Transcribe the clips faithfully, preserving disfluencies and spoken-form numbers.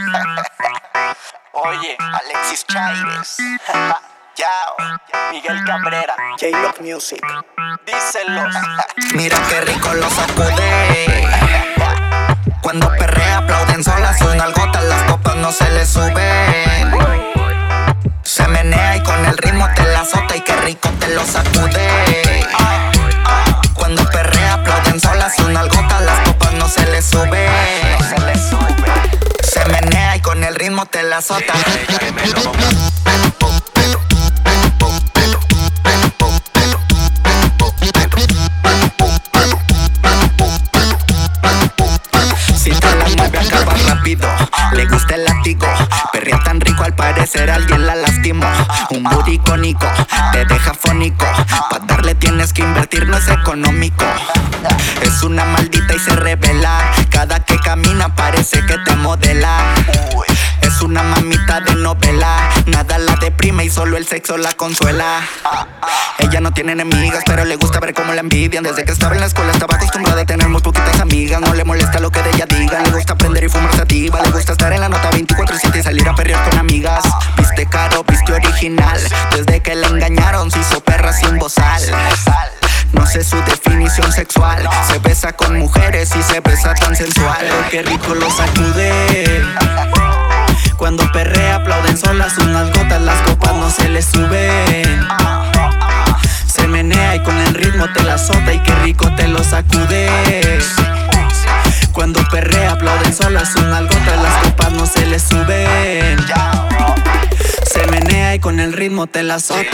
Oye, Alexis Chaires, Yao, Miguel Cabrera, J-Lock Music, díselos. Mira qué rico lo sacude. Cuando perrea aplauden solas sus nalgotas, las copas no se le suben. Se menea y con el ritmo te la azota y qué rico te lo sacude. Cuando perrea aplauden solas sus nalgotas, las copas no se le suben. Se menea y con el ritmo te la azota. Si te la mueve acaba rápido, le gusta el látigo. Perrea tan rico al parecer alguien la lastimó. Un booty icónico, te deja fónico. Pa' darle tienes que invertir, no es económico. Es una maldita y se revela. Cada que camina parece que te modela. Es una mamita de novela. Nada la deprime y solo el sexo la consuela. Ella no tiene enemigas, pero le gusta ver cómo la envidian. Desde que estaba en la escuela estaba acostumbrada a tener muy poquitas amigas. No le molesta lo que de ella digan. Le gusta aprender y fumar sativa. Le gusta estar en la nota veinticuatro siete y salir a perrear con amigas. Viste caro, viste original. Desde que la engañaron se hizo perra sin bozal. No sé su definición sexual. Se besa con mujeres y se besa tan sensual. Pero qué rico lo sacude. Cuando perrea aplauden solas sus nalgotas, las copas no se le suben. Se menea y con el ritmo te la azota y qué rico te lo sacude. Cuando perrea aplauden solas sus nalgotas, las copas no se le suben. Se menea y con el ritmo te la azota.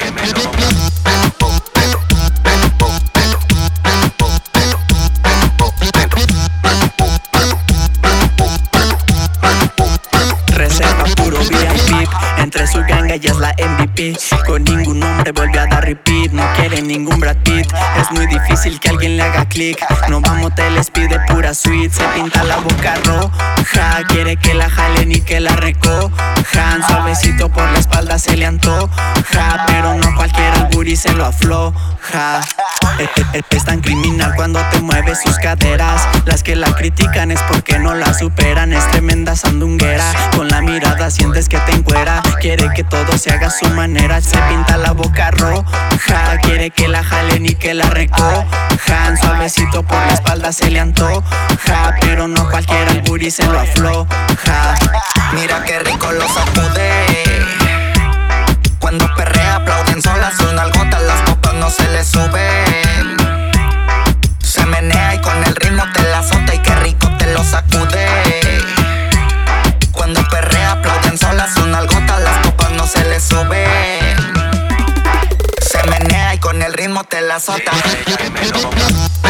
Reserva puro V I P, entre su ganga ella es la M V P. Con ningún hombre vuelve a dar repeat, no quiere ningún Brad Pitt. Es muy difícil que alguien le haga click. No va a moteles, pide pura suite. Se pinta la boca roja, quiere que la jalen y que la recojan. Suavecito por la espalda se le antoja, pero no cualquiera el booty se lo afloja. Es tan criminal cuando te mueve sus caderas. Las que la critican es porque no la superan. Es tremenda sandunguera, con la mirada sientes que te encuera. Quiere que todo se haga a su manera. Se pinta la boca roja, quiere que la jalen y que la recojan. Suavecito por la espalda se le antoja, pero no cualquiera el booty se lo afloja. Mira qué rico lo sacude. Cuando perrea aplauden solas sus nalgotas, las copas no se le suben. Se menea y con el ritmo te la azota y qué rico te lo sacude. Cuando perrea aplauden solas sus nalgotas, las copas no se le suben. Se menea y con el ritmo te la azota.